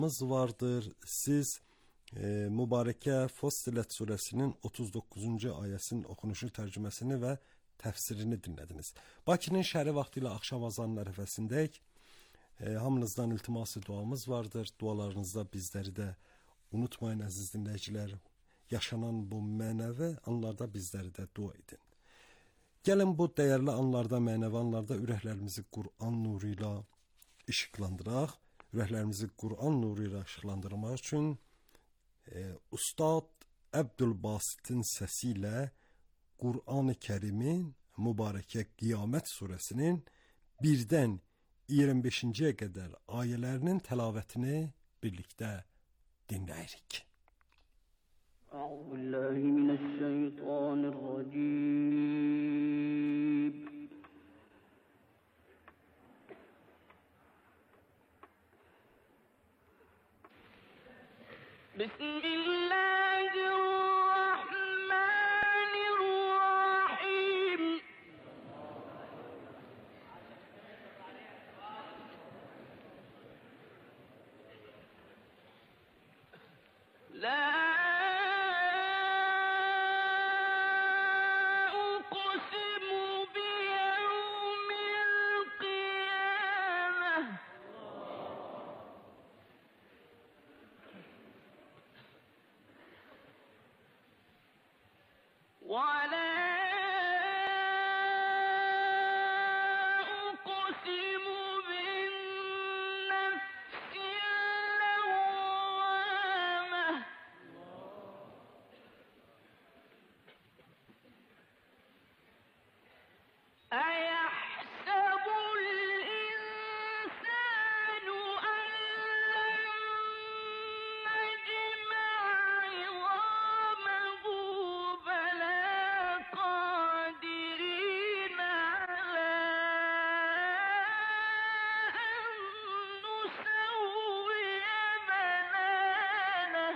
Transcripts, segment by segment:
vardır. Siz Mübareke Fussilet suresinin 39. ayəsinin okunuşu, tərcüməsini və təfsirini dinlədiniz. Bakının şəhəri vaxtı ilə axşam azanın ərəfəsindəyik. Hamınızdan iltiması duamız vardır. Dualarınızda bizləri də unutmayın əziz dinləyicilər. Yaşanan bu mənəvi anlarda bizləri də dua edin. Gəlin bu dəyərli anlarda, mənəvi anlarda ürəklərimizi Qur'an nuru ilə işıqlandıraq. Ürəklərimizi Qur'an nuru ilə işıqlandırmaq üçün Ustad Əbdülbasit'in səsi ilə Qur'an-ı Kərimin mübarəkə Qiyamət surəsinin 1-dən 25-ciyə qədər ayələrinin təlavətini birlikdə dinləyirik. Euzubillahimineşşeytanirracim. Bismillahirrahmanirrahim. La uqsimu biyevmil qiyamah. ولا أقسم بالنفس اللوامة. أيحسب الإنسان أن لن نجمع عظامه بلى قادرين على أن نسوي بنانه.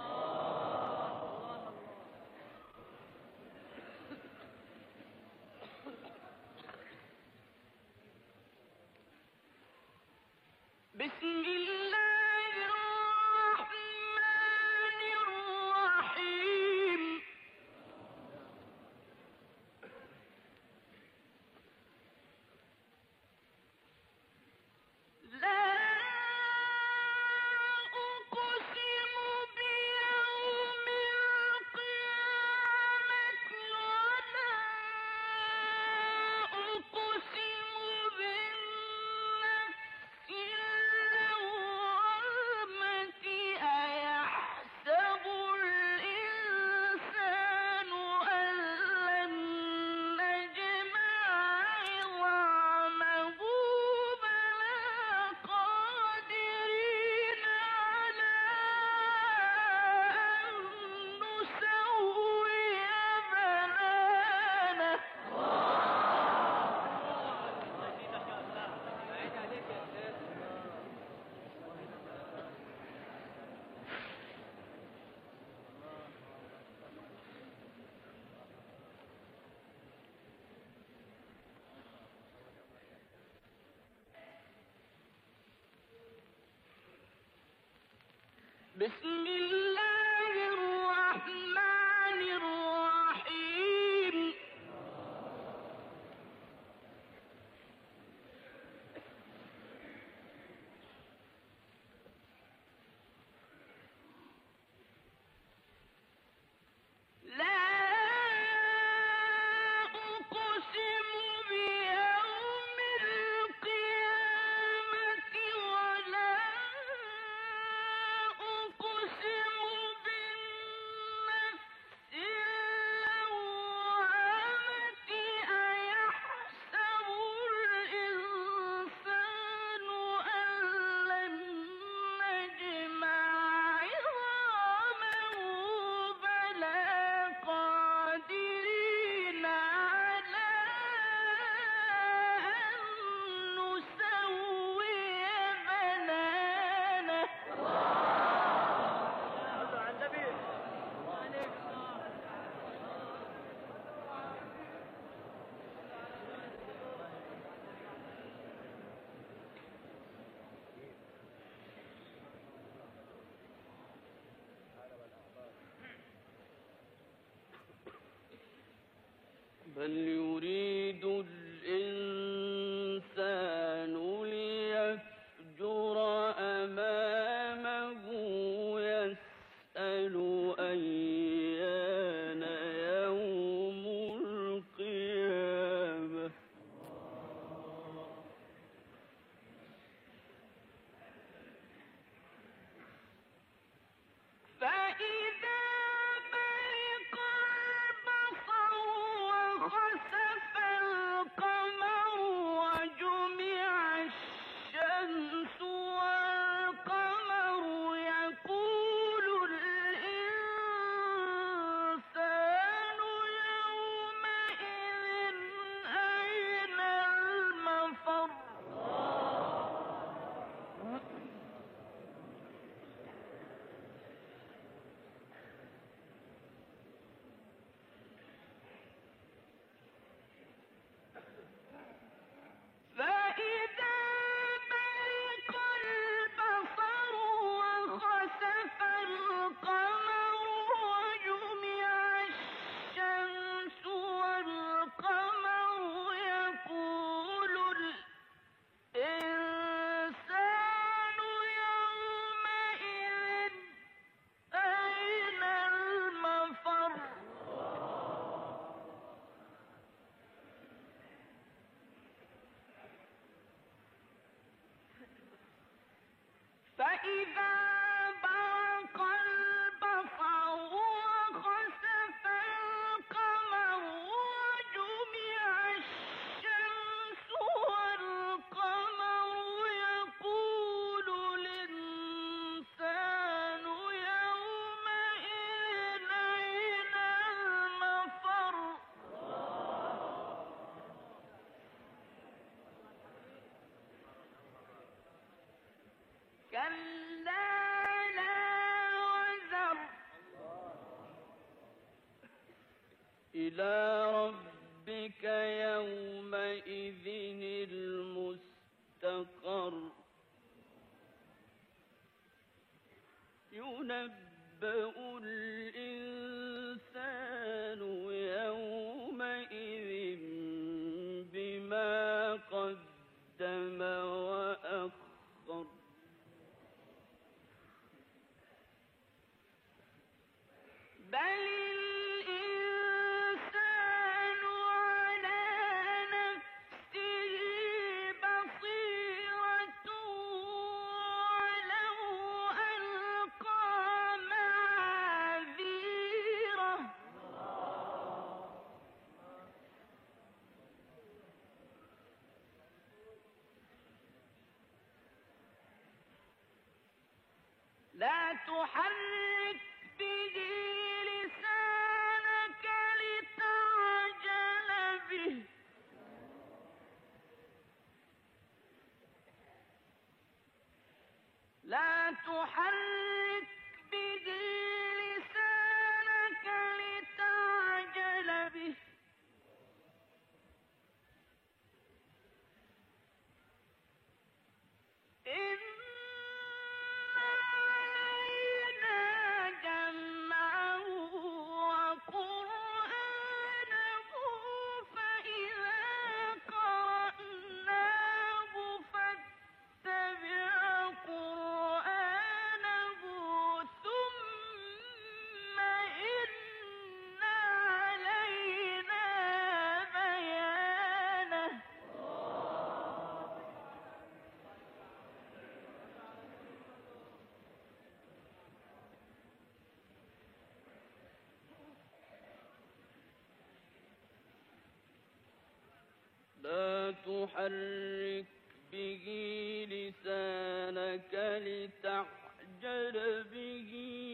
بسم الله الرحمن الرحيم. لا أقسم بيوم القيامة ولا أقسم بالنفس اللوامة. أيحسب الإنسان أن لن نجمع عظامه بلى قادرين على أن نسوي بنانه. بسم الله الرحمن الرحيم. لا أقسم بيوم القيامة ولا أقسم بل يريد الإنسان ليفجر أمامه يسأل أيان يوم القيامة فإذا برق البصر وخسف القمر وجمع الشمس والقمر يقول الإنسان يومئذ أين المفر فإذا برق البصر وخسف القمر وجمع الشمس والقمر يقول الإنسان يومئذ أين المفر فإذا برق البصر وخسف القمر وجمع الشمس والقمر يقول الإنسان يومئذ أين المفر كلا لا وزر إلى ربك يومئذ المستقر ينبأ الإنسان يومئذ بما قدم وأخر بل الإنسان على نفسه بصيرة ولو ألقى معاذيره لا تحرك به لسانك لتعجل به لا تحرك به لسانك لتعجل به إن علينا جمعه وقرآنه فإذا قرأناه فاتبع قرآنه ثم إن علينا بيانه لا تحرك به لسانك لتعجل به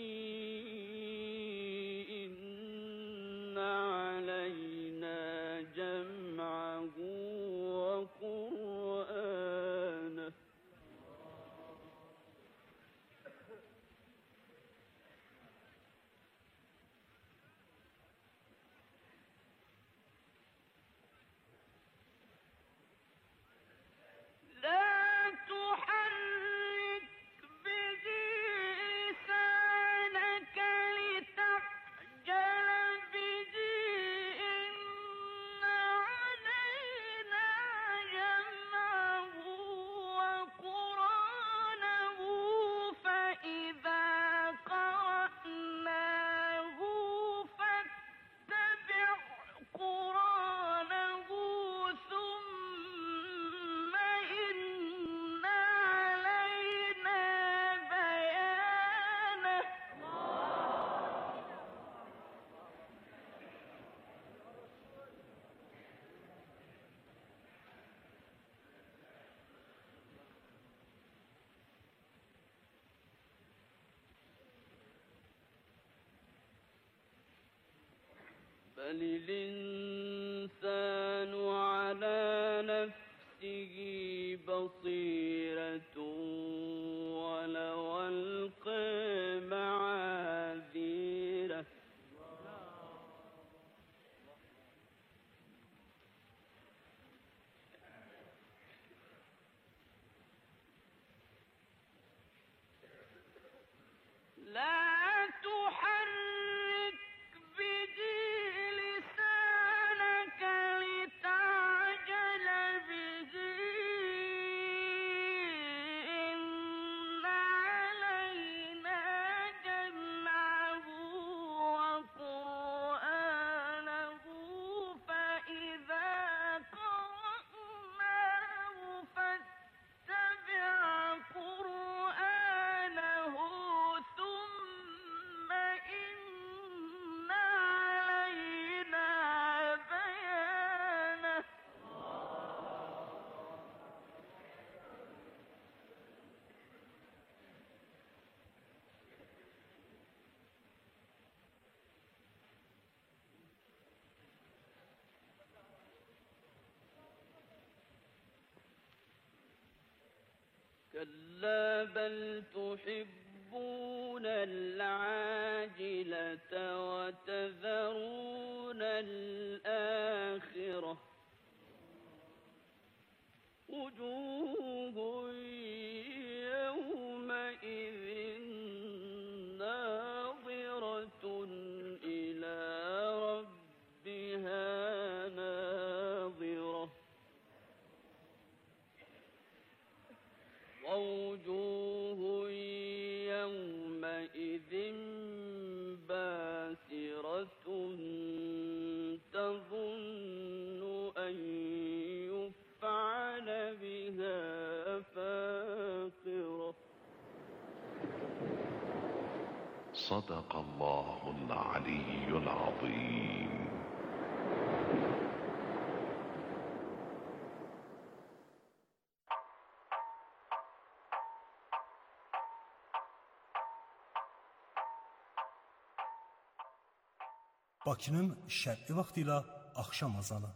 إن علينا جمعه وقرآنه لا تحرك به لسانك بل الإنسان على نفسه بصيرة ولو ألقى معاذيره لا تحرك به لسانك لتعجل به إن علينا جمعه وقرآنه فإذا قرأناه فاتبع قرآنه ثم إن علينا بيانه كلا بل تحبون العاجلة وتذرون الآخرة وجوه يومئذ ناظرة إلى ربها ناظرة ووجوه يومئذ باسرة تظن أن يفعل بها فاقرة صدق الله العلي العظيم. Bakının şərqi vaxtı ilə axşam azanı.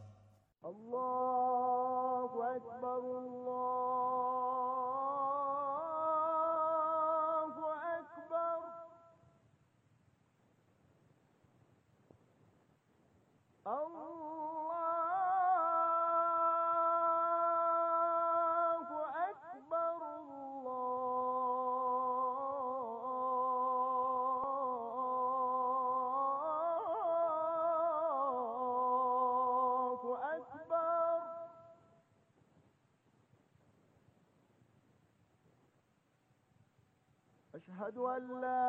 Allahu Ekber, Allahu Ekber. Allahu Ekber, Allahu Ekber. أشهد أن لا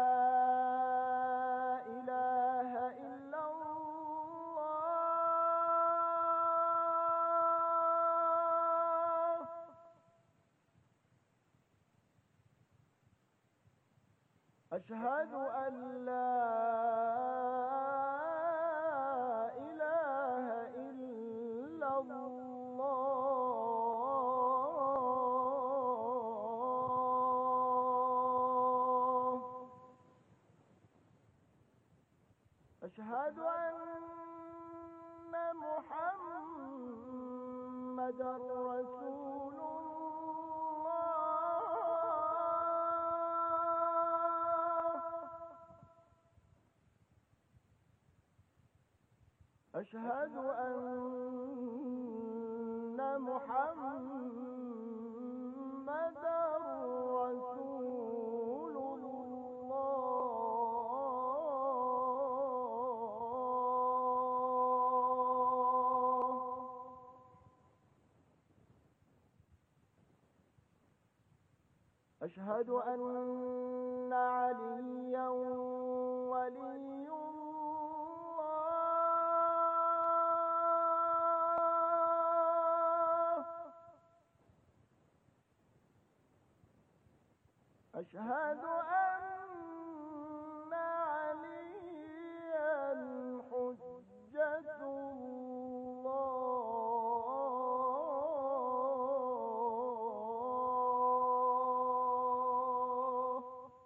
إله إلا الله. أشهد أن لا إله إلا الله. أشهد أن محمدا رسول الله. أشهد أن محمدا رسول الله. أشهد أن عليا ولي الله. أشهد أن عليا حجة الله.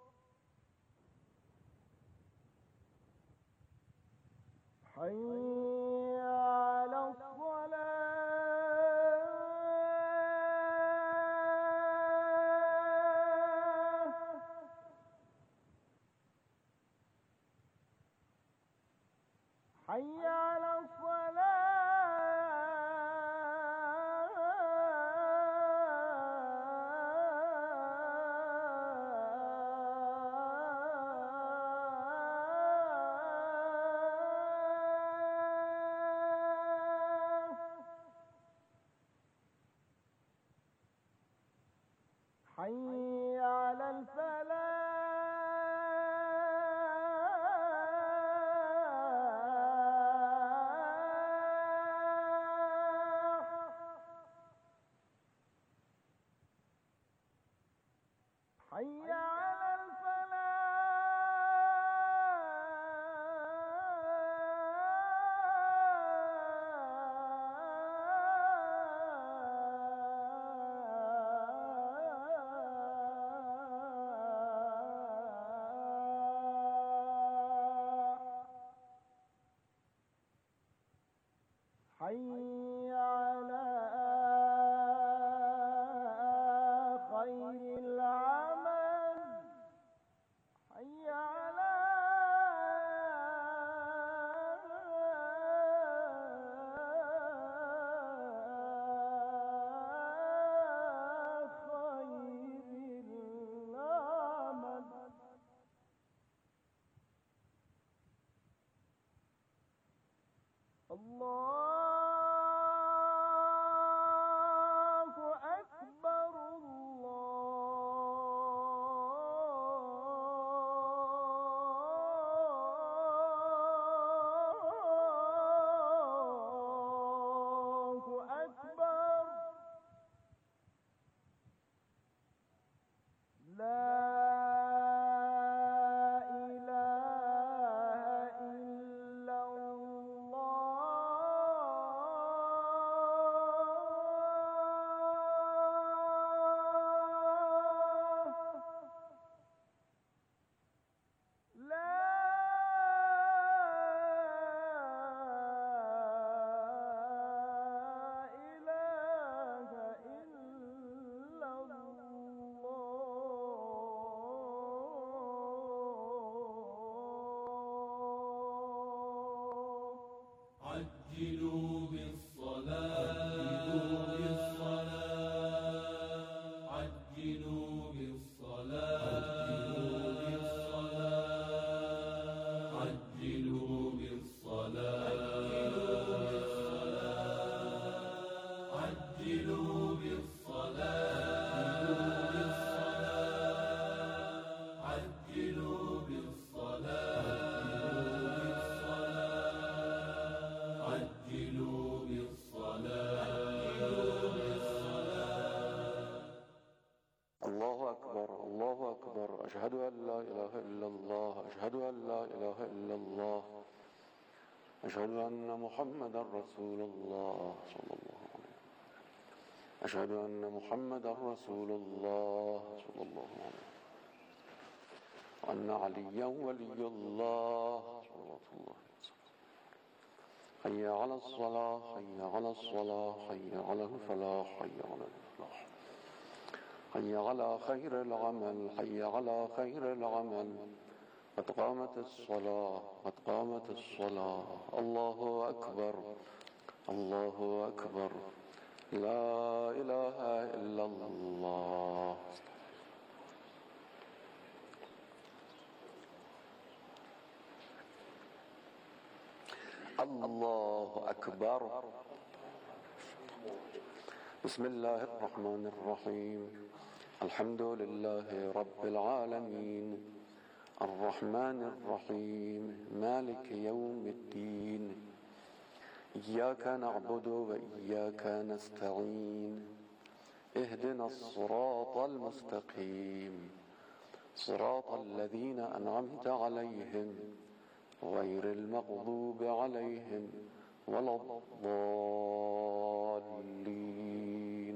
حي حي على حي على الفلاح حي على الفلاح حي على خير العمل حي على خير العمل الله أكبر الله أكبر لا إله إلا الله لا إله إلا الله عجلوا بالصلاة عجلوا بالصلاة عجلوا بالصلاة عجلوا بالصلاة عجلوا بالصلاة عجلوا بالصلاة الله أكبر الله أكبر أشهد أن لا إله إلا الله أشهد أن لا إله إلا الله أشهد أن محمدا رسول الله صلى الله عليه وسلم أشهد أن محمدا رسول الله صلى الله عليه وسلم وأن عليا ولي الله صلى الله عليه وسلم حي على الصلاة حي على الصلاة حي على الفلاح حي على الفلاح حي على خير العمل حي على خير العمل قد قامت الصلاة قد قامت الصلاة الله أكبر الله أكبر لا إله إلا الله الله أكبر بسم الله الرحمن الرحيم الحمد لله رب العالمين الرحمن الرحيم مالك يوم الدين إياك نعبد وإياك نستعين اهدنا الصراط المستقيم صراط الذين أنعمت عليهم غير المغضوب عليهم ولا الضالين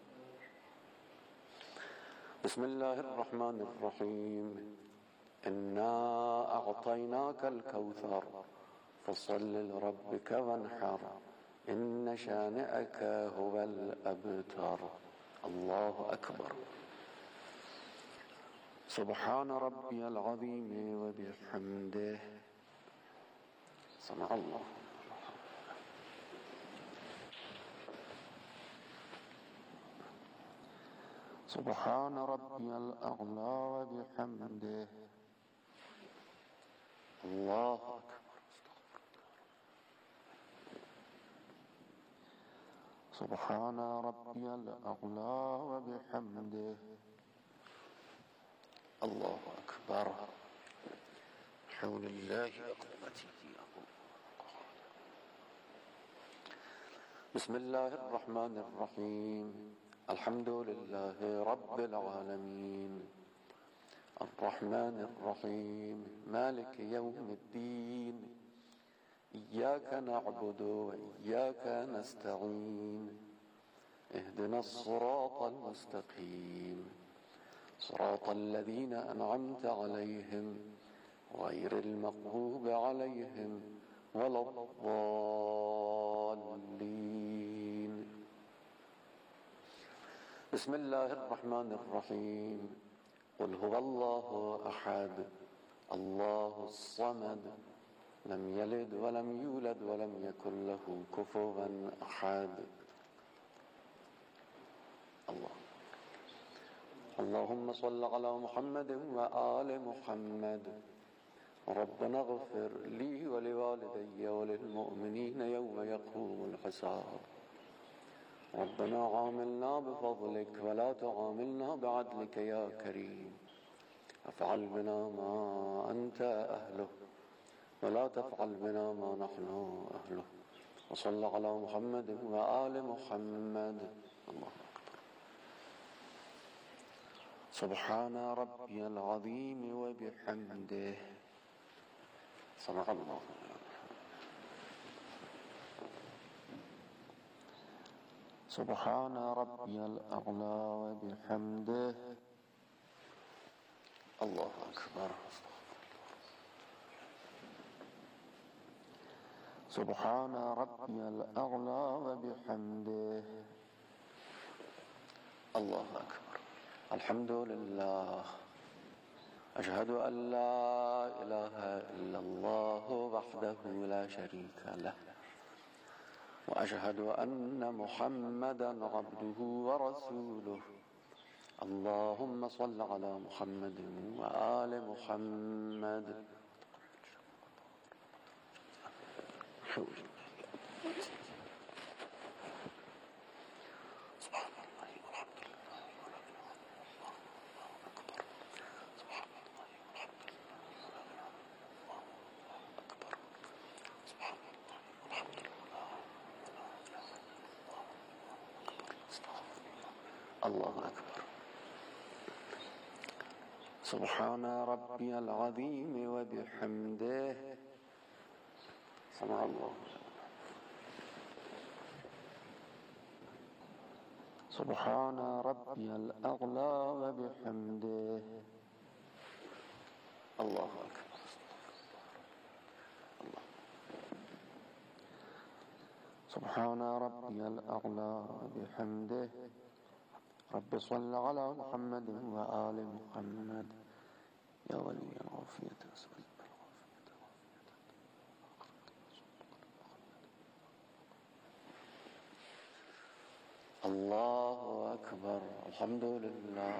بسم الله الرحمن الرحيم إنا أعطيناك الكوثر فصل لربك وانحر إن شانئك هو الأبتر الله أكبر سبحان ربي العظيم وبحمده سمع الله. سبحان ربي الأعلى وبحمده. الله أكبر. سبحان ربي الأعلى وبحمده. الله أكبر. حول الله وقوته. بسم الله الرحمن الرحيم. الحمد لله رب العالمين الرحمن الرحيم مالك يوم الدين إياك نعبد وإياك نستعين اهدنا الصراط المستقيم صراط الذين أنعمت عليهم غير المغضوب عليهم ولا الضالين. بسم الله الرحمن الرحيم. قل هو الله أحد الله الصمد لم يلد ولم يولد ولم يكن له كفوا أحد. اللهم صل على محمد وآل محمد. ربنا اغفر لي ولوالدي وللمؤمنين يوم يقوم الحساب. ربنا عاملنا بفضلك ولا تعاملنا بعدلك يا كريم. افعل بنا ما أنت أهله ولا تفعل بنا ما نحن أهله. وصل على محمد وآل محمد. الله أكبر. سبحان ربي العظيم وبحمده. سمع الله. سبحان ربي الأعلى وبحمده. الله أكبر. سبحان ربي الأعلى وبحمده. الله أكبر. الحمد لله. أشهد أن لا إله إلا الله وحده لا شريك له وأشهد أن محمدا عبده ورسوله. اللهم صل على محمد وآل محمد. الله أكبر. سبحان ربي العظيم وبحمده. سمع الله. سبحان ربي الأعلى وبحمده. الله أكبر. الله. سبحان ربي الأعلى وبحمده. رب صل على محمد وآل محمد. يا ولي العافية أسألك الله أكبر. الحمد لله.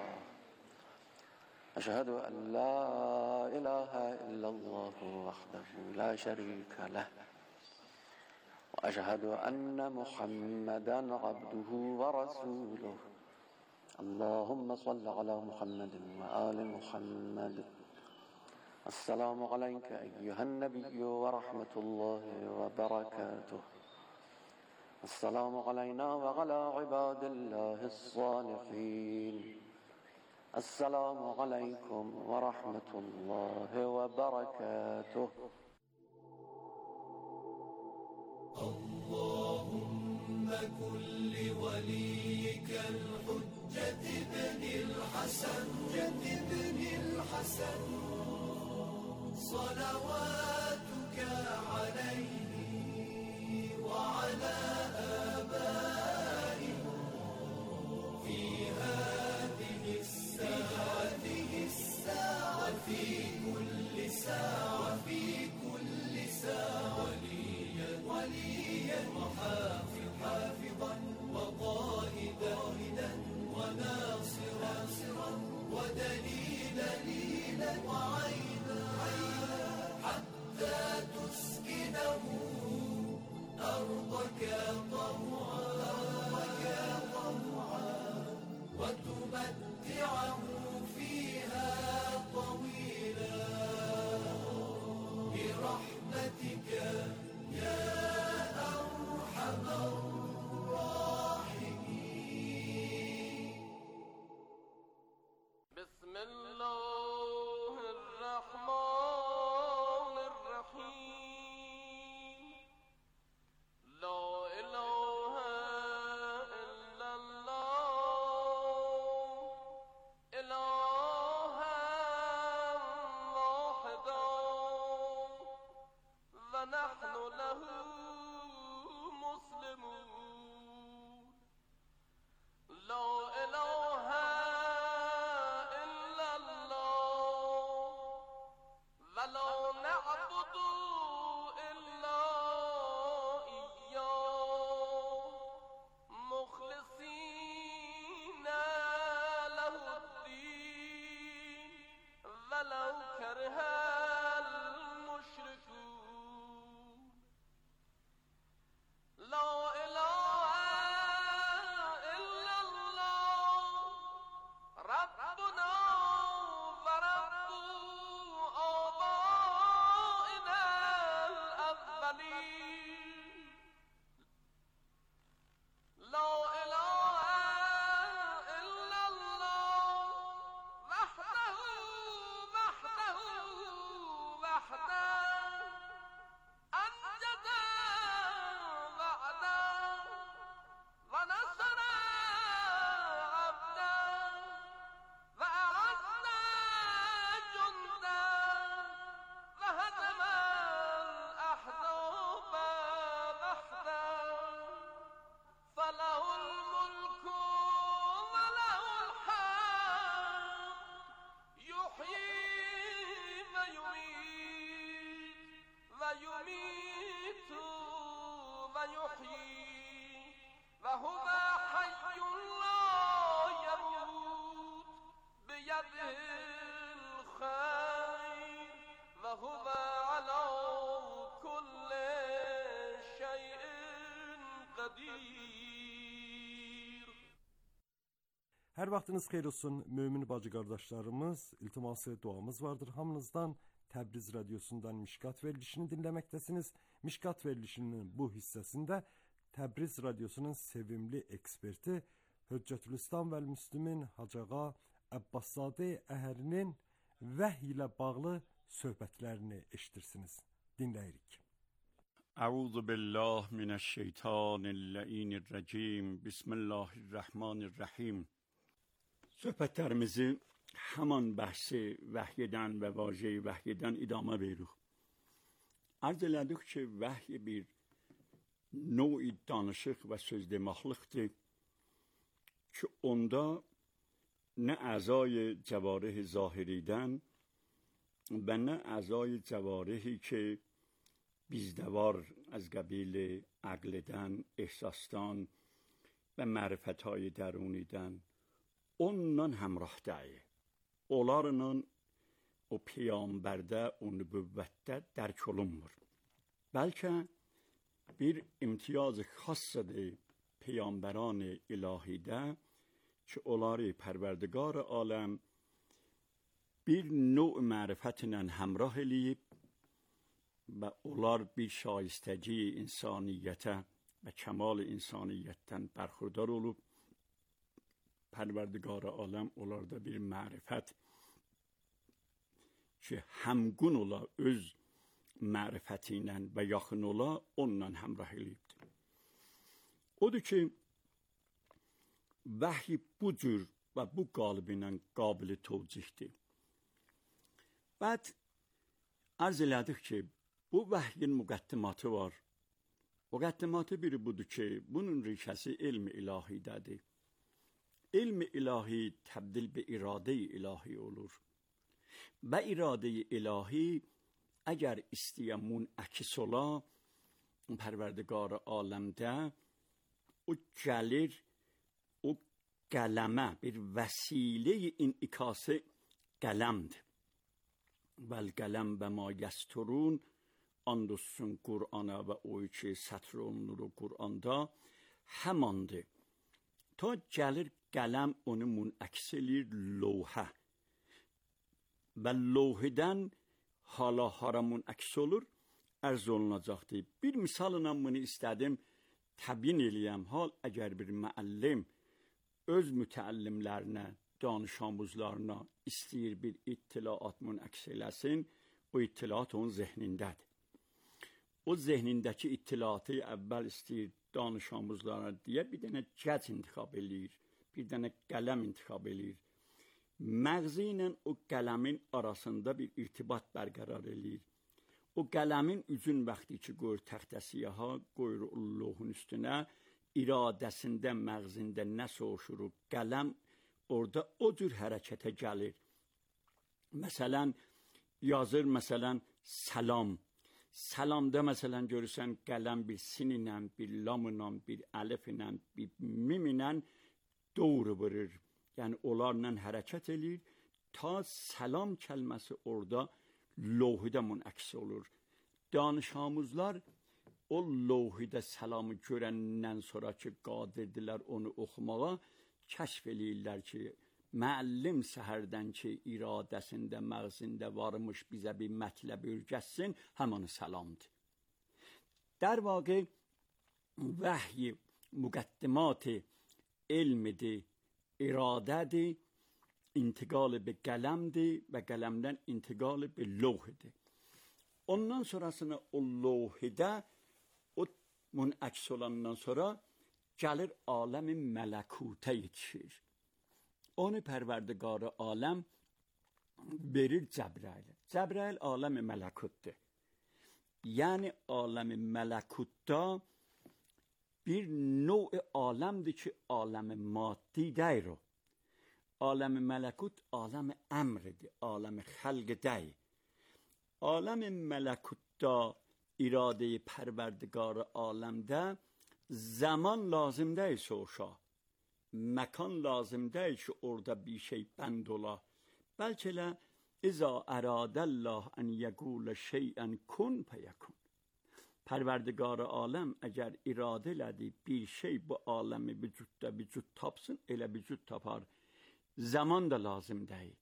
أشهد أن لا إله إلا الله وحده لا شريك له وأشهد أن محمدا عبده ورسوله. اللهم صل على محمد وآل محمد. السلام عليك أيها النبي ورحمة الله وبركاته. السلام علينا وعلى عباد الله الصالحين. السلام عليكم ورحمة الله وبركاته. اللهم كن لوليك الحجة بن الحسن صلواتك عليه وعلى آبائه في هذه الساعة وفي كل ساعة وليا وحافظا وقائدا وناصرا ودليلا وعينا حتى تسكنه أرضك طوعا وتمتعه فيها طويلا برحمتك يا أرحم الراحمين. بسم الله الرحمن الرحيم. لا إله إلا الله إلها واحدا ونحن له مسلمون. لا إله إلا الله ولا نعبد إلا إياه مخلصين له الدين ولو كره المشركون. لا إله إلا الله ربنا ورب آبائنا الأولين. لا إله إلا الله وحده أنجد وعدا ونصر عبدا وأعز جندا وهزم الأحزاب وحدا فله الملك وله الحمد يحيي ويميت ويحيي وهو حي لا يموت بيده الخير وهو على كل شيء قدير. Hər vaxtınız xeyir olsun mömin bacı qardaşlarımız. İltiması duamız vardır hamınızdan. Təbriz Radyosu'ndan Mişkat verilişini dinləməkdəsiniz. Mişkat verilişinin bu hissəsində Təbriz Radyosu'nun sevimli eksperti Höccətülislam və Müslümin Hacağa Əbbaszadə Əhərinin vəhy ilə bağlı söhbətlərini eşitirsiniz. Dinləyirik. اعوذ بالله من الشیطان اللعین الرجیم. بسم الله الرحمن الرحیم. Söhbətlərimizi haman bəhsi vəhyidən və vaciə vəhyidən idamə veririk. Arz elədik ki, vəhy bir növ danışıq və söz deməklikdir ki, onda nə əzay cəvarih zahiridən və nə əzay cəvarihi ki bizdə var از قبیل عقلدن، احساسدان و معرفتهای درونیدن ondan həmrahdəyik. Onlarla o peyğəmbərdə, o nübüvvətdə dərk olunmur. Bəlkə bir imtiyaz xassıdır peyğəmbəran ilahidə ki, onları pərverdigar aləm bir növ mərifətlə həmrah eləyib və onlar bir şayistəci insaniyyətə və kəmal insaniyyətdən bərxurdar olub, pərverdigar aləm onlarda bir mərifət ki, həmgun ola öz mərifəti ilə və yaxın ola onunla həmrah eləyibdir. Odur ki, vəhy bu cür və bu qalbi ilə qabili tövcihdir. Bəd arz elədik ki, bu vəhyin müqəddimatı var. Müqəddimatı biri budur ki, bunun rişəsi elm-i ilahidədir. İlm-i ilahi təbdil bir iradə-i ilahi olur. Və iradə-i ilahi əgər istəyəmun əkis ola, Pərverdigar aləmdə o gəlir, o qələmə bir vəsilə-i inikası qələmdir. Vəl qələm və ma yəsturun, and olsun Qur'ana və o ki sətr olunur o Qur'anda həmandır. Ta gəlir qələm onu münəks eləyir lövhə və lövhədən hala hara münəks olur, ərz olunacaqdır. Bir misalına bunu istədim təbyin eləyəm. Hal əgər bir müəllim öz mütəllimlərinə, danışamuzlarına istəyir bir ittilaat münəks eləsin, o ittilaat onun zehnindədir. O zehnindəki ittilaatı əvvəl istəyir danışamuzlarına deyə bir dənə gəc intiqab eləyir, bir dənə qələm intiqab eləyir. Məğzi ilə o qələmin arasında bir irtibat bərqərar eləyir. O qələmin üzün vaxtı ki qoyur təxtə siyaha, qoyur Allahın üstünə, iradəsində, məğzində nə soğuşur o qələm orada o cür hərəkətə gəlir. Məsələn, yazır məsələn salam. Salamda məsələn görürsən qələm bir sin ilə, bir lam ilə, bir əlif ilə, bir mim ilə doğru vurur. Yəni onlarla hərəkət eləyir ta salam kəlməsi orada lövhədə münəks olur. Danışamuzlar o lövhədə salamı görəndən sonra ki qadirdirlər onu oxumağa, kəşf eləyirlər ki müəllim səhərdən ki iradəsində, məğzində varmış bizə bir mətləb öyrətsin, həmanı salamdır. در واقع وحی مقدمات علمdir, iradədir, intiqalı bir qələmdir və qələmdən intiqalı bir lövhədir. Ondan sonrasını o lövhədə o münəks olandan sonra gəlir aləmi mələkutə yetişir. Onu pərverdigarı aləm verir Cəbrailə. Cəbrail aləmi mələkutdur. Yəni aləmi mələkutda bir növ aləmdir ki, aləmi maddi deyir o. Aləmi mələkut aləmi əmridir, aləmi xəlq deyir. Aləmi mələkutda iradə-i pərverdigarı aləmdə zaman lazım deyil soğuşa. Məkan lazım deyil ki, orada bir şey bənd ola. Bəlkə elə İza əradəlləh ən yəqulə şeyən kun fəyəkun. Pərverdigarı aləm əgər iradə elədi bir şey bu aləmi vücudda vücud tapsın, elə vücud tapar. Zaman da lazım deyil.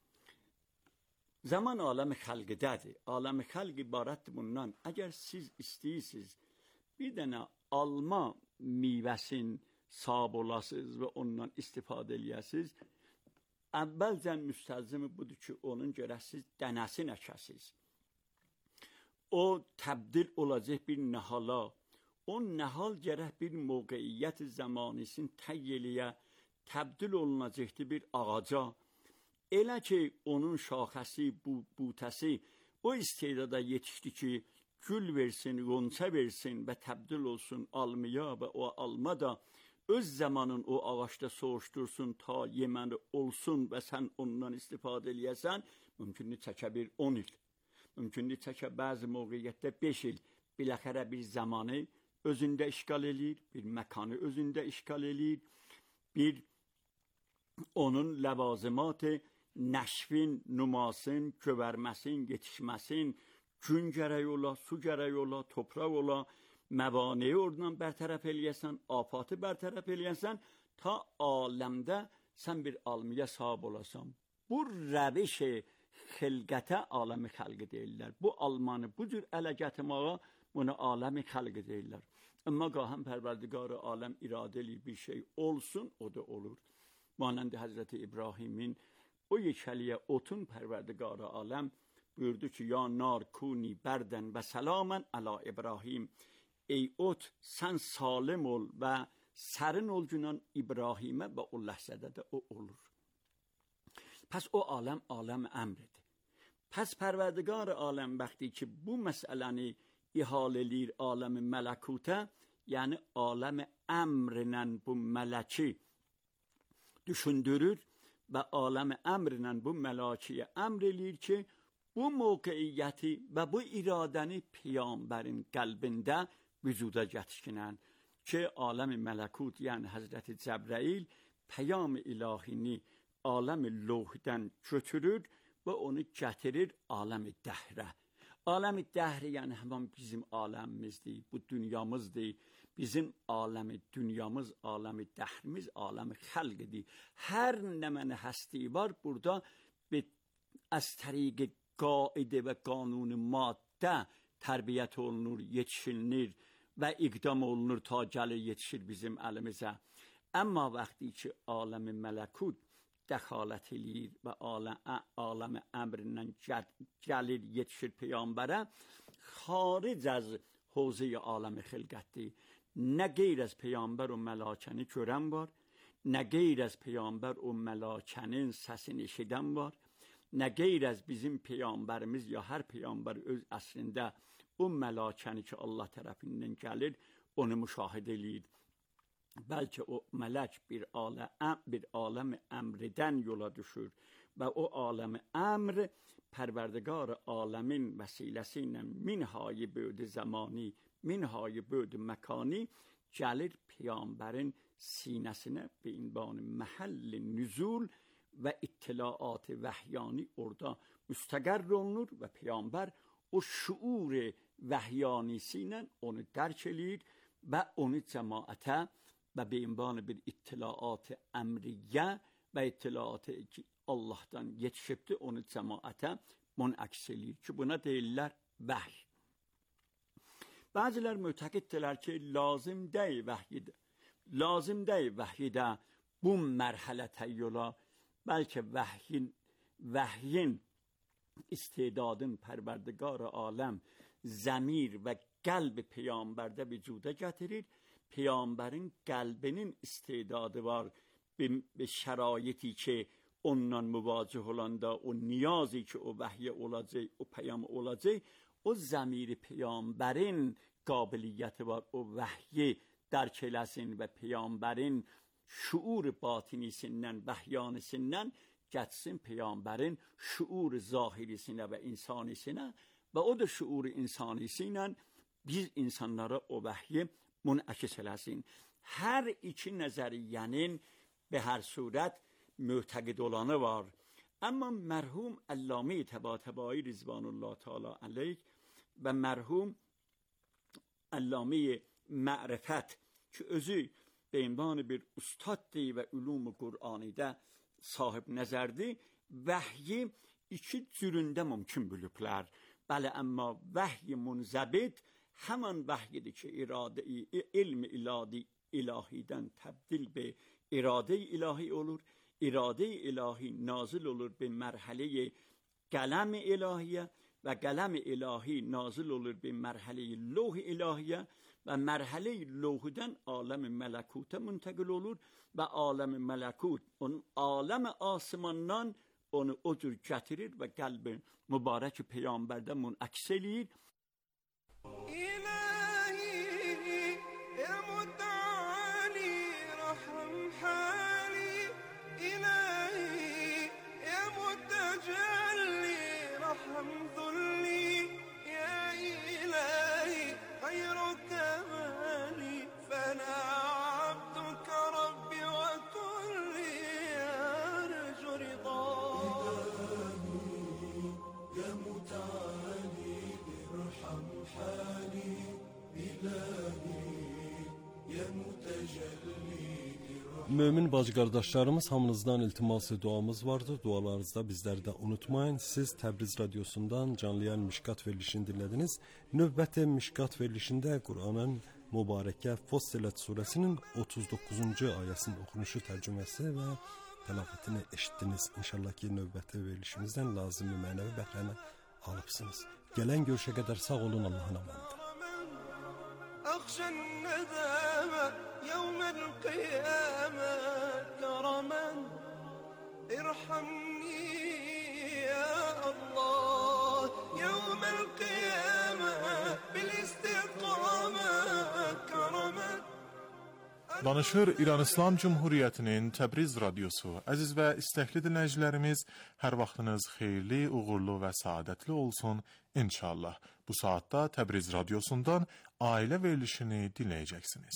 Zaman aləmi xəlqidədir. Aləmi xəlq ibarətdir bundan. Əgər siz istəyirsiniz bir dənə alma meyvəsin sahib olasınız və ondan istifadə eləyəsiniz, əvvəlcən müstəlzimi budur ki, onun görəsiniz dənəsini əkəsiniz. O təbdil olacaq bir nəhala. O nəhal gərək bir mövqeyiyyət zəmanisini təyyəliyə təbdil olunacaqdır bir ağaca. Elə ki, onun şaxəsi, butəsi o istedada yetişdi ki, gül versin, yonça versin və təbdil olsun almaya və o alma da öz zamanın o ağaçda soğuştursun ta yeməli olsun və sən ondan istifadə eləyəsən, mümkünlük çəkə bir 10 il. Mümkünlük çəkə bəzi mövqeyiyyətdə 5 il. Biləxərə bir zamanı özündə işgal eləyir, bir məkanı özündə işgal eləyir, bir onun ləvazimatı nəşvin, numasın, gövərməsin, yetişməsin, gün gərək ola, su gərək ola, topraq ola, məvaneyi oradan bərtərəf eləyəsən, afatı bərtərəf eləyəsən, ta aləmdə sən bir almiyə sahib olasan. Bu rəviş xilqətə aləmi xəlqi deyirlər. Bu almanı bu cür ələ gətirməyə bunu aləmi xəlqi deyirlər. Amma qahəm pərverdigarı aləm iradə eləyir bir şey olsun, o da olur. Manəndi Həzrəti İbrahimin o yekəliyə otun pərverdigarı aləm buyurdu ki, ya nar kuni bərdən və səlamən əla İbrahim. Ey ot, sən salim ol və sərin ol günan İbrahimə və o ləhzədə də o olur. Pəs o aləm, aləm əmridir. Pəs pərverdigarı aləm bəxti ki, bu məsələni ihal eləyir aləmi mələkutə, yəni aləmi əmrinən bu mələki düşündürür və aləmi əmrinən bu mələkiyə əmr eləyir ki, bu mövqeyiyyəti və bu iradəni Peyğəmbərin qəlbində vücuda gətirişinən ki, aləm-i mələkut, yəni Həzrəti Cəbrəil peyam ilahini aləm-i lövhdən götürür və onu gətirir aləm-i dəhrə. Aləm-i dəhrə yəni həman bizim aləmimizdir, bu dünyamızdır. Bizim aləmi dünyamız, aləmi dəhrimiz, aləmi xəlqidir. Hər nə mənə həsti var, burada az təriq qaidə və qanun maddə tərbiyyət olunur, yetişilir və iqdam olunur ta gəlir yetişir bizim əlimizə. Amma vaxtı ki, aləmi mələkut dəxalət eləyir və aləmi əmrindən gəlir, yetişir Peyyambərə, xaric az حوزه عالم خلقتی، نه غیر از پیامبر و ملاکنی görən var, nə غیر از پیامبر و ملاکنین səsini eşidən var, nə غیر از bizim peyamberimiz ya hər peyamber öz əslində o məlakəni ki Allah tərəfindən gəlir, onu müşahidə eləyir. Bəlkə o mələk bir aləm əmrdən yola düşür və o aləm əmr پروردگار عالمین وسیله‌سین منهای بود زمانی منهای بود مکانی gəlir peyamberin sinəsinə به عنوان محل نزول və اطلاعات وحیانی orada müstəqər olunur və peyamber o şuur vəhyanisiyle onu dərk eləyir və onu cəmaətə və به عنوان bir اطلاعات əmriyyə və اطلاعات Allah'tan yetişibdi, onu cəmaətə münəks eləyir ki, buna deyirlər vəhy. Bəzilər mütəqiddirlər ki, lazım deyil vəhyidə bu mərhələtə yola, bəlkə vəhyin istedadın pərverdigar aləm, zəmir və qəlb peyambərdə vücuda gətirir. Peyamberin qəlbinin istedadı var به شرایطی که ondan müvacih olanda o niyazı ki o vəhyə olacaq, o peyam olacaq, o zəmiri peyamberin qabiliyyəti var, o vəhyi dərk eləsin və peyamberin şuur batinisindən, vəhyanisindən geçsin peyamberin şuur zahirisinə və insanisinə və o da şuur insanisiyle biz insanlara o vəhyi münəkiş eləsin. Hər iki nəzəriyyənin به هر صورت معتقد olanı var. Amma mərhum Əlləmi Təbatəbai Rizvan Allah Teala aleyh və mərhum Əlləmi Ma'rifət ki özü به عنوان bir ustaddır və ulum Qur'anidə sahib nəzərdir, vəhyi iki cüründə mümkün biliblər. Bəli, amma vəhy munzəbit həman vəhyidir ki ilm ilahidən təbdil به اراده الهی olur, اراده الهی نازل olur به مرحله قلم الهیه و قلم الهی نازل olur به مرحله لوح الهیه و مرحله لوحدن عالم ملکوت منتقل olur و عالم ملکوت اون عالم آسمانdan onu o cür gətirir və qəlbi mübarək peyğəmbərdə münəks eləyir. Mömin bacı qardaşlarımız, hamınızdan iltiması duamız vardır. Dualarınızda bizləri də unutmayın. Siz Təbriz radiosundan canlı yayın Mişkat verilişini dinlediniz. Növbəti Mişkat verilişində Qur'anın mübarəkə Fussilet surəsinin 39-cu ayəsinin oxunuşu, tərcüməsi və təlavatını eşitdiniz. İnşallah ki, növbəti verilişimizdən lazımi mənəvi bəhrəni alıbsınız. Gələn görüşə qədər sağ olun, Allah'ın amanında. يوم القيامة كرما ارحمني يا الله يوم القيامة بالاستقامة كرما. Danışır İran İslam Cumhuriyyətinin Təbriz radiosu. Əziz və istəkli dinləyicilərimiz, hər vaxtınız xeyirli, uğurlu və saadətli olsun inşallah. Bu saatda Təbriz radiosundan ailə verilişini dinləyəcəksiniz.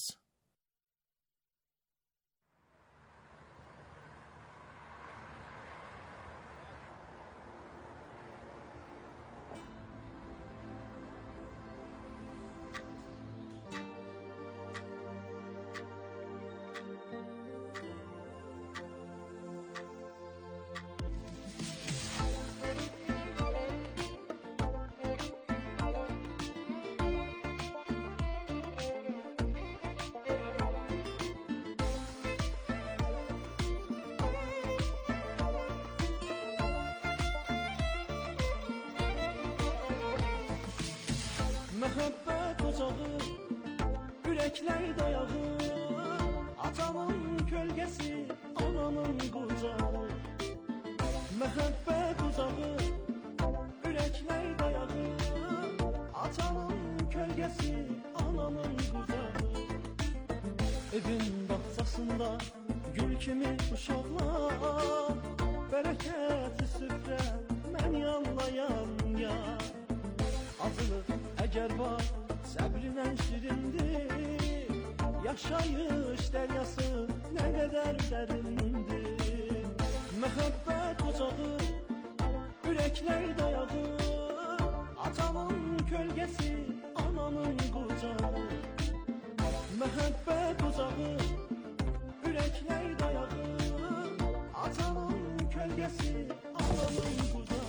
Məhəbbət ocağı, ürəklər dayağı, atamın kölgəsi, anamın qucağı. Məhəbbət ocağı, ürəklər dayağı, atamın kölgəsi, anamın qucağı. Evin bağçasında gül kimi uşaqlar, bərəkəti süfrə, mən yanlayan yar. Acılıq əgər var, səbrinlə şirindir, yaşayış dəryası nə qədər dərindir. Məhəbbət ocağı, ürəklər dayağı, atamın kölgəsi, anamın qucağı. Məhəbbət ocağı, ürəklər dayağı, atamın kölgəsi, anamın qucağı.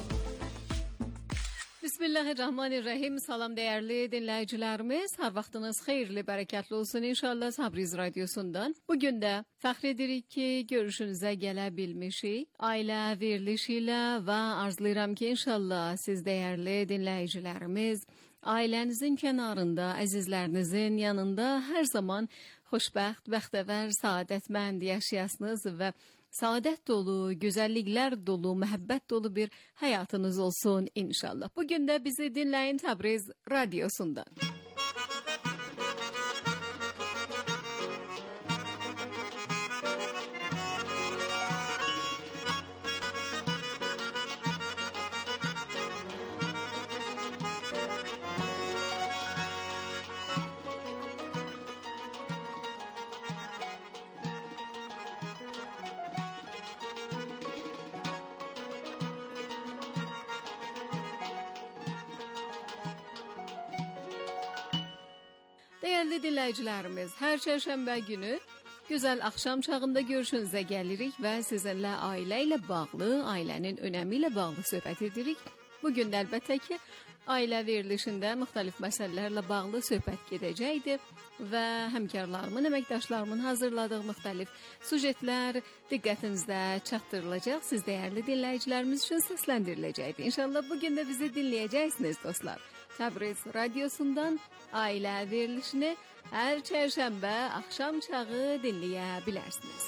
Bismillahirrahmanirrahim. Salam değerli dinləyicilərimiz. Hər vaxtınız xeyirli, bərəkətli olsun inşallah Təbriz radiosundan. Bugün də fəxr edirik ki, görüşünüzə gələ bilmişik. Ailə verilişi ilə və arzulayıram ki, inşallah siz değerli dinləyicilərimiz ailənizin kənarında, əzizlərinizin yanında hər zaman xoşbəxt, bəxtəvər, saadətmənd yaşayasınız və saadət dolu, güzellikler dolu, məhəbbət dolu bir hayatınız olsun inşallah. Bugün de bizi dinleyin Təbriz radyosundan. Değerli dinləyicilərimiz, hər çərşənbə günü gözəl axşam çağında görüşünüzə gəlirik və sizinlə ailə ilə bağlı, ailənin önəmi ilə bağlı söhbət edirik. Bugün də əlbəttə ki, ailə verilişində müxtəlif məsələlərlə bağlı söhbət gedəcəkdir və həmkarlarımın, əməkdaşlarımın hazırladığı müxtəlif sujetlər diqqətinizdə çatdırılacaq. Siz dəyərli dinləyicilərimiz üçün səsləndiriləcəkdir. İnşallah bugün də bizi dinləyəcəksiniz dostlar. Təbriz radiosundan ailə verilişini hər çərşənbə axşam çağı dinləyə bilərsiniz.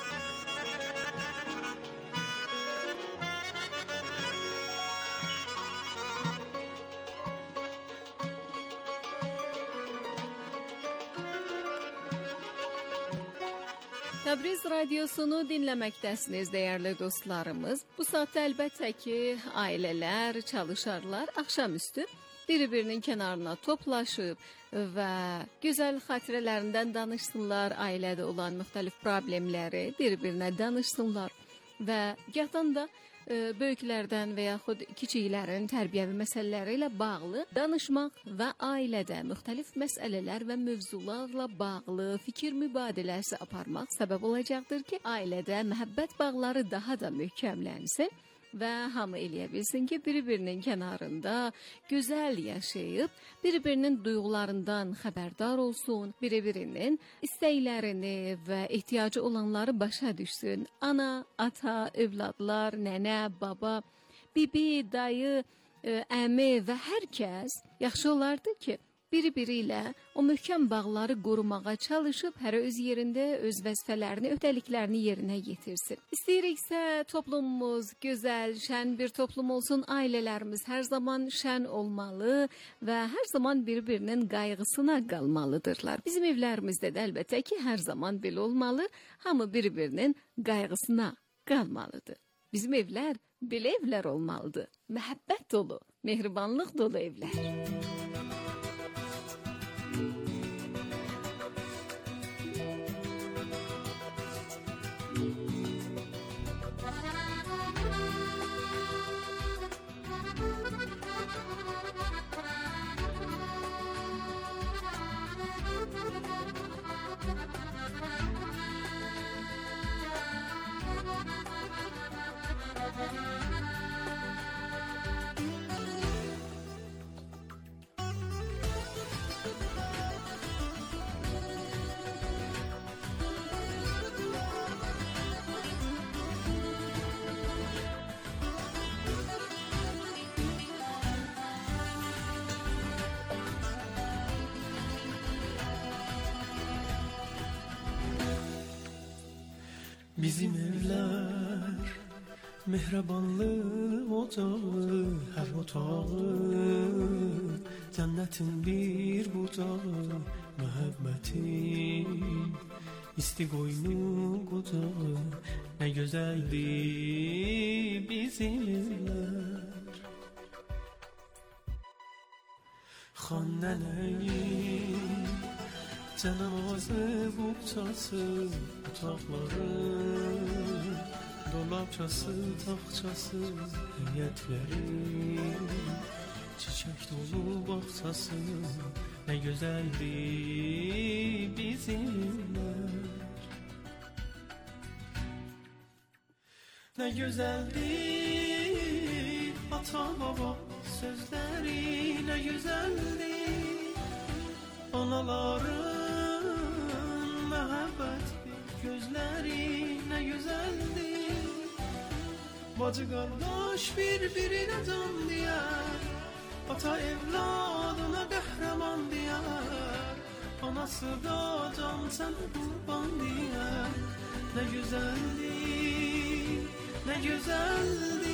Təbriz radiosunu dinləməkdəsiniz dəyərli dostlarımız. Bu saatda əlbəttə ki, ailələr çalışarlar axşamüstü bir-birinin kənarına toplaşıb və gözəl xatirələrindən danışsınlar, ailədə olan müxtəlif problemləri bir-birinə danışsınlar və gahdan da böyüklərdən və yaxud kiçiklərin tərbiyəvi məsələləri ilə bağlı danışmaq və ailədə müxtəlif məsələlər və mövzularla bağlı fikir mübadiləsi aparmaq səbəb olacaqdır ki, ailədə məhəbbət bağları daha da möhkəmlənsin və hamı eləyə bilsin ki, bir-birinin kənarında gözəl yaşayıb, bir-birinin duyğularından xəbərdar olsun, bir-birinin istəklərini və ehtiyacı olanları başa düşsün. Ana, ata, övladlar, nənə, baba, bibi, dayı, əmi və hər kəs yaxşı olardı ki, bir-biri ilə o möhkəm bağları qorumağa çalışıb, hər öz yerində öz vəzifələrini, öhdəliklərini yerinə yetirsin. İstəyiriksə toplumumuz gözəl, şən bir toplum olsun, ailələrimiz hər zaman şən olmalı və hər zaman bir-birinin qayğısına qalmalıdırlar. Bizim evlərimizdə də əlbəttə ki, hər zaman belə olmalı, hamı bir-birinin qayğısına qalmalıdır. Bizim evlər belə evlər olmalıdır. Məhəbbət dolu, mehribanlıq dolu evlər. Bizim evler mehribanlık ocağı, her otağı cennetin bir bucağı, muhabbetin istigoynu kocağı. Ne güzeldi bizim evler. Xannələyin cənazə buqçası, otaqları, dolapçası, taxçası, heyətləri, çiçək dolu bağçası. Nə gözəldi bizim evlər. Nə gözəldi ata baba sözləri, nə gözəldi anaların məhəbbətli gözləri, nə gözəldi bacı qardaş bir-birinə can deyər, ata evladına qəhrəman deyər, anası da can sənə qurban deyər. Nə gözəldi, nə gözəldi.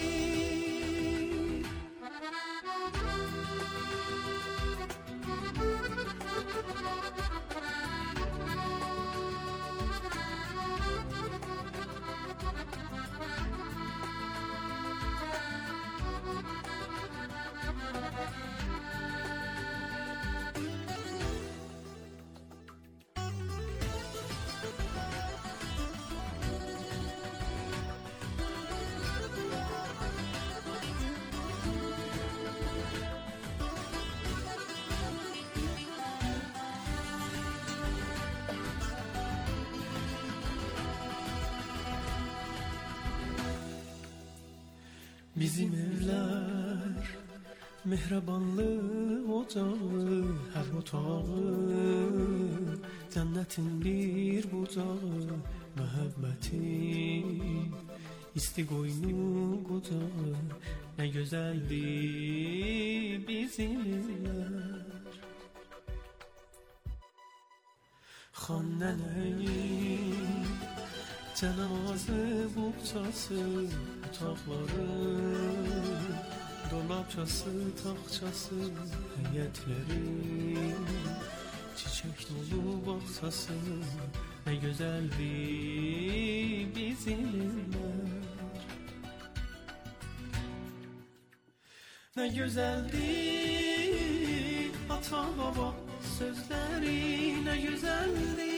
Bizim evler mehribanlık ocağı, her otağı cennetin bir bucağı, muhabbetin istigoynu kocağı. Ne güzeldi bizim evler. Xannələyin cənazə buqçası, otaqları, dolapçası, taxçası, heyətləri, çiçək dolu bağçası. Nə gözəldi bizim evlər. Nə gözəldi ata baba sözləri, nə gözəldi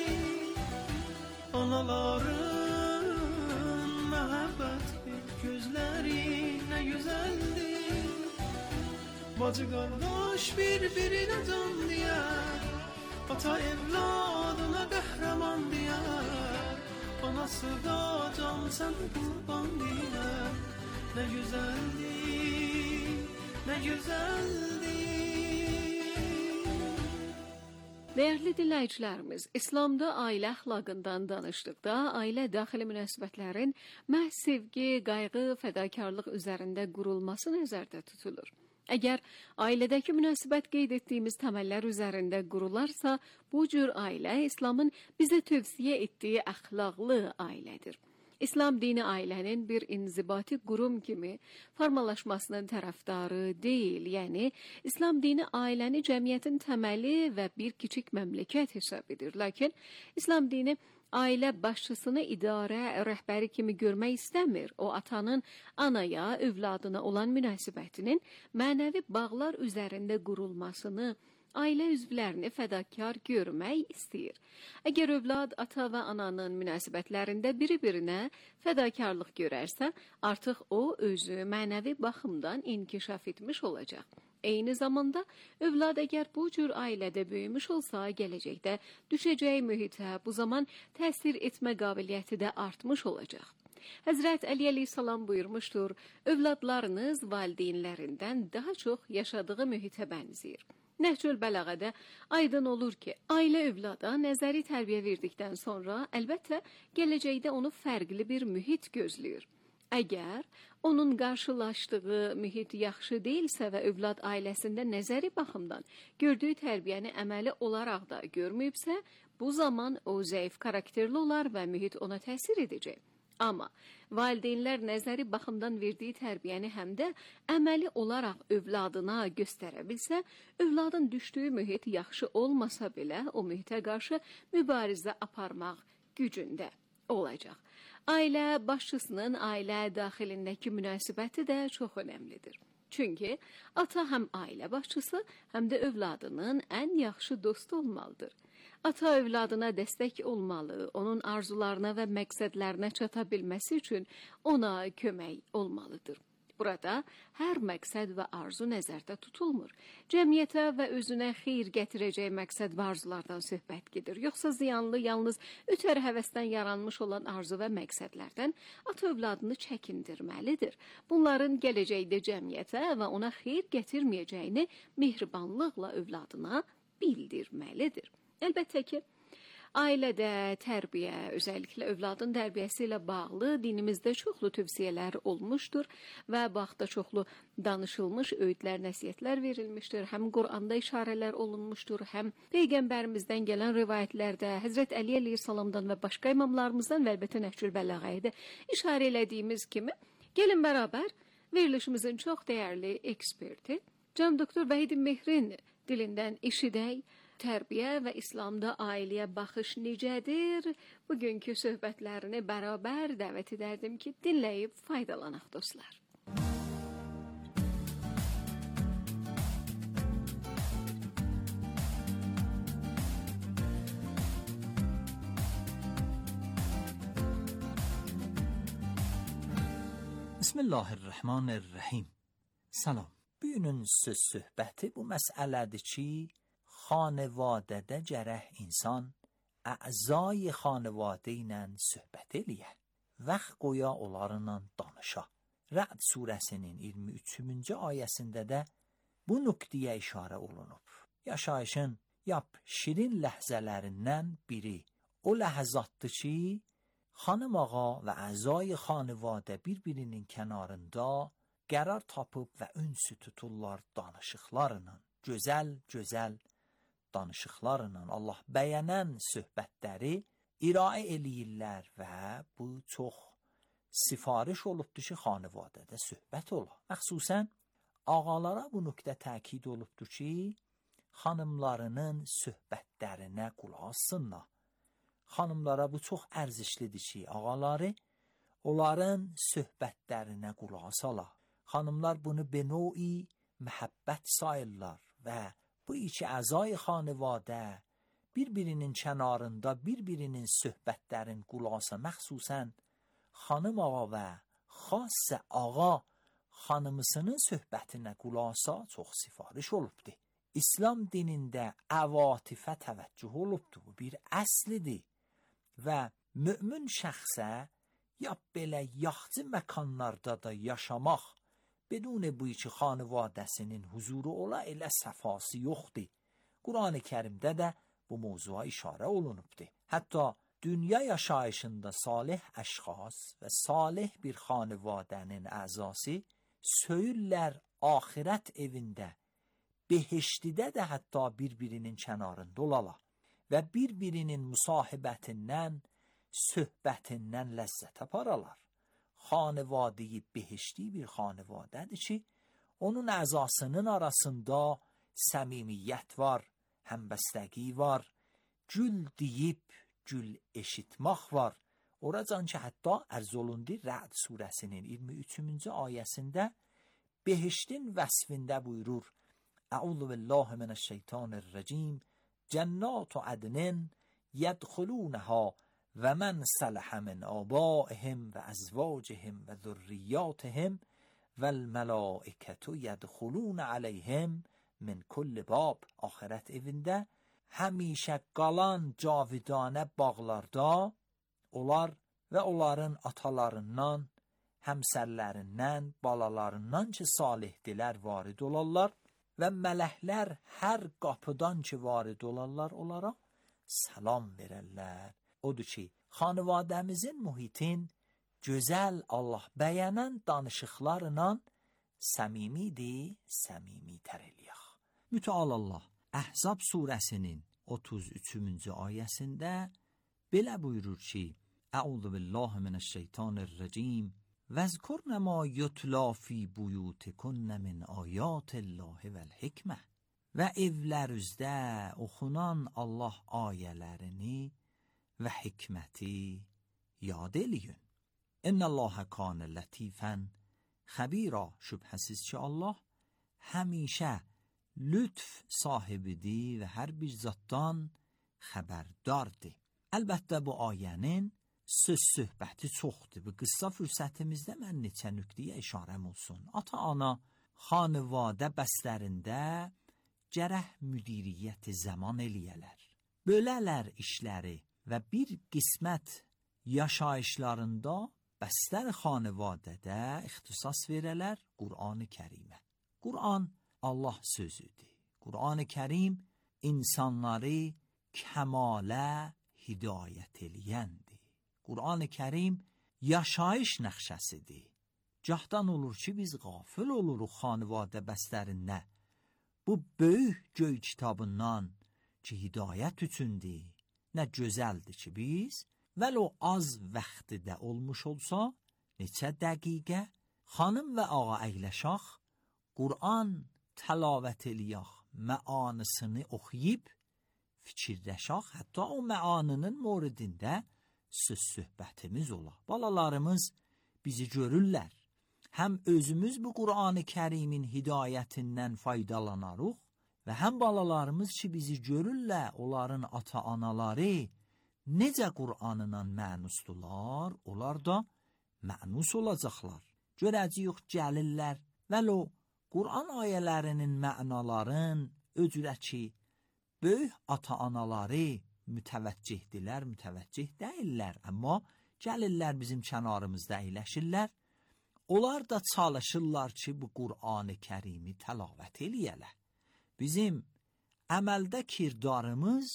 anaların məhəbbətli gözləri, nə gözəldi bacı qardaş bir-birinə can deyər, ata evladına qəhrəman deyər, anası da can sənə qurban deyər. Nə gözəldi, nə gözəldi. Değerli dinləyicilərimiz, İslamda ailə əxlaqından danışdıqda ailə daxili münasibətlərin məhz sevgi, qayğı, fədakarlıq üzərində qurulması nəzərdə tutulur. Əgər ailədəki münasibət qeyd etdiyimiz təməllər üzərində qurularsa, bu cür ailə İslamın bizə tövsiyə etdiyi əxlaqlı ailədir. İslam dini ailənin bir inzibati qurum kimi formalaşmasının tərəfdarı deyil. Yəni, İslam dini ailəni cəmiyyətin təməli və bir kiçik məmləkət hesab edir. Lakin İslam dini ailə başçısını idarə, rəhbəri kimi görmək istəmir. O, atanın anaya, övladına olan münasibətinin mənəvi bağlar üzərində qurulmasını, ailə üzvlərini fədakar görmək istəyir. Əgər övlad ata və ananın münasibətlərində biri-birinə fədakarlıq görərsə, artıq o özü mənəvi baxımdan inkişaf etmiş olacaq. Eyni zamanda övlad əgər bu cür ailədə böyümüş olsa, gələcəkdə düşəcəyi mühitə bu zaman təsir etmə qabiliyyəti də artmış olacaq. Həzrət Əli əleyhissalam buyurmuşdur, övladlarınız valideynlərindən daha çox yaşadığı mühitə bənzəyir. Nəhcül Bələğədə aydın olur ki, ailə övlada nəzəri tərbiyə verdikdən sonra əlbəttə gələcəkdə onu fərqli bir mühit gözləyir. Əgər onun qarşılaşdığı mühit yaxşı deyilsə və övlad ailəsində nəzəri baxımdan gördüyü tərbiyəni əməli olaraq da görməyibsə, Bu zaman o zəif karakterli olar və mühit ona təsir edəcək. Amma valideynlər nəzəri baxımdan verdiyi tərbiyəni həm də əməli olaraq övladına göstərə bilsə, övladın düşdüyü mühit yaxşı olmasa belə o mühitə qarşı mübarizə aparmaq gücündə olacaq. Ailə başçısının ailə daxilindəki münasibəti də çox önəmlidir. Çünki ata həm ailə başçısı, həm də övladının ən yaxşı dostu olmalıdır. Ata övladına dəstək olmalı, onun arzularına və məqsədlərinə çata bilməsi üçün ona kömək olmalıdır. Burada hər məqsəd və arzu nəzərdə tutulmur. Cəmiyyətə və özünə xeyir gətirəcək məqsəd və arzulardan söhbət gedir. Yoxsa ziyanlı, yalnız ötəri həvəsdən yaranmış olan arzu və məqsədlərdən ata övladını çəkindirməlidir. Bunların gələcəkdə cəmiyyətə və ona xeyir gətirməyəcəyini mehribanlıqla övladına bildirməlidir. Əlbəttə ki, ailədə tərbiyə, özəlliklə övladın tərbiyəsi ilə bağlı dinimizdə çoxlu tövsiyələr olmuşdur və bu haqda çoxlu danışılmış öyüdlər, nəsihətlər verilmişdir. Həm Quranda işarələr olunmuşdur, həm Peyğəmbərimizdən gələn rivayətlərdə, Həzrət Əli əleyhissalamdan və başqa imamlarımızdan və əlbəttə Nəhcül Bələğəyə də işarə elədiyimiz kimi, gəlin bərabər verilişimizin çox dəyərli eksperti, Can Doktor Vahid Mehrin dilindən eşidək. Tərbiyə və İslamda ailəyə baxış necədir? Bugünkü söhbətlərini bərabər dəvət edərdim ki, dinləyib faydalanaq dostlar. Bismillahirrahmanirrahim. Salam. Bugünün söz söhbəti bu məsələdir ki, xanevadədə gərək insan əzai xanevadə ilə söhbət eləyə, vaxt qoya onlarla danışa. Rə'd surəsinin 23-cü ayəsində də bu nöqtəyə işarə olunub. Yaşayışın şirin ləhzələrindən biri o ləhzatdır ki, xanım ağa və əzai xanevadə bir-birinin kənarında qərar tapıb və ünsü tuturlar danışıqlarla, gözəl danışıqlarla Allah bəyənən söhbətləri iraə eləyirlər və bu çox sifariş olubdur ki, xanevadədə söhbət ola. Məxsusən ağalara bu nöqtə təkid olubdur ki, xanımlarının söhbətlərinə qulaq assınlar. Xanımlara bu çox ərzişlidir ki, ağaları onların söhbətlərinə qulaq asala. Xanımlar bunu beno'i məhəbbət sayırlar və bu iki əzai xanevadə bir-birinin kənarında bir-birinin söhbətlərin qulasa, məxsusən xanım ağa və xasə ağa xanımısının söhbətinə qulasa çox sifariş olubdur. İslam dinində əvatifə təvəccüh olubdur. Bu bir əslidir və mömin şəxsə belə yaxçı məkanlarda da yaşamaq بدون bu iki xanevadəsinin huzuru ola elə səfası yoxdur. Qur'an-ı Kərimdə də bu mövzuya işarə olunubdur. Hətta dünya yaşayışında salih əşxas və salih bir xanevadənin əzası söyürlər axirət evində, behiştidə də hətta bir-birinin kənarında olala və bir-birinin müsahibətindən, söhbətindən ləzzət aparalar. Xanevadeyi behişti bir xanevadədir ki, onun əzasının arasında səmimiyyət var, həmbəstəgi var, gül deyib, gül eşitmək var. Oracan ki, hətta ərz olundu Rə'd surəsinin 23-cü ayəsində behiştin vəsfində buyurur: Əuzu billahi minəşşeytanirracim, cənnatu ədnin yədxulunəha və mən sələhə min abaihim və əzvacihim və zürriyyatihim vəl-mələikətü yədxulunə aleyhim min kulli bab. Axirət evində həmişə qalan cavidanə bağlarda onlar və onların atalarından, həmsərlərindən, balalarından ki, salihdirlər varid olarlar və mələklər hər qapıdan ki, varid olarlar, onlara salam verərlər. Odur ki, xanevadəmizin mühitin gözəl Allah bəyənən danışıqlarla səmimidir, səmimi tər eləyək. Mütəal Allah Əhzab surəsinin 33-cü ayəsində belə buyurur ki: Əuzu billahi mineşşeytanirracim Vezkurne ma yutla fi buyutikunne min ayatillahi vel hikmeh. Və evlərinizdə oxunan Allah ayələrini və hikməti yad eləyin. İnnəllaha kana latifən xəbira. Şübhəsiz ki, Allah həmişə lütf sahibidir və hər bir zatdan xəbərdardır. Əlbəttə bu ayənin söz-söhbəti çoxdur. Bu qısa fürsətimizdə mən neçə nöqtəyə işarəm olsun. Ata-ana xanəvadə bəslərində gərək müdiriyyəti zaman eləyələr. Bölələr işləri və bir qismət yaşayışlarında bəstər xanəvadədə ixtisas verələr Qur'an-ı Kərimə. Qur'an Allah sözüdür. Qur'an-ı Kərim insanları kəmalə hidayət eləyəndir. Qur'an-ı Kərim yaşayış nəxşəsidir. Cahdan olur ki, biz qafil oluruq xanəvadə bəstərindən. Bu böyük göy kitabından ki, hidayət üçündür. Nə gözəldir ki, biz vəl o az vaxtdə olmuş olsa, neçə dəqiqə xanım və ağa əyləşaq, Qur'an təlavət eləyək, məanısını oxuyub, fikirləşək, hətta o məanının moridində söz-söhbətimiz ola. Balalarımız bizi görürlər. Həm özümüz bu Qur'an-ı Kərimin hidayətindən faydalanarıq və həm balalarımız ki, bizi görürlər, onların ata-anaları necə Qur'anla mənusdular, onlar da mənus olacaqlar. Görəcəyik, gəlirlər, vəl o Qur'an ayələrinin mənaların öcürə ki, böyük ata-anaları mütəvəccihdirlər, mütəvəccih deyirlər, amma gəlirlər bizim kənarımızda əyləşirlər. Onlar da çalışırlar ki, bu Qur'an-ı Kərimi təlavət eləyələr. Bizim əməldə kirdarımız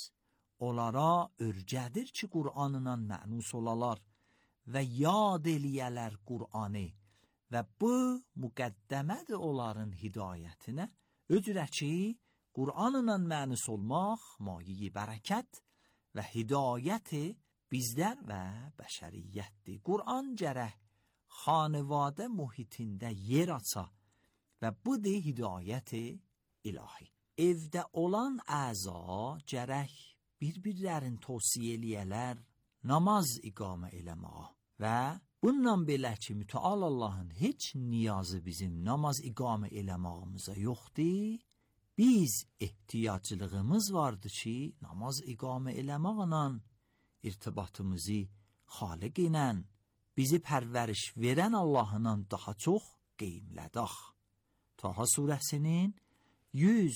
onlara örgədir ki, Qur'anla mənus olalar və yad eləyələr Qur'anı və bu müqəddəmədir onların hidayətinə. Öcürə ki, Qur'anla mənus olmaq mayi bərəkət və hidayəti bizlər və bəşəriyyətdir. Qur'an gərək xanəvadə mühitində yer aça və budur hidayəti ilahi. Evdə olan əza gərək bir-birlərin tövsiyə eləyələr namaz iqamə eləməyə və bundan belə ki, mütəal Allahın heç niyazı bizim namaz iqamə eləməyimizə yoxdur. Biz ehtiyaclığımız vardı ki, namaz iqamə eləməklə irtibatımızı Xaliq ilə, bizi pərvəriş verən Allahla daha çox qeymlədək. Taha surəsinin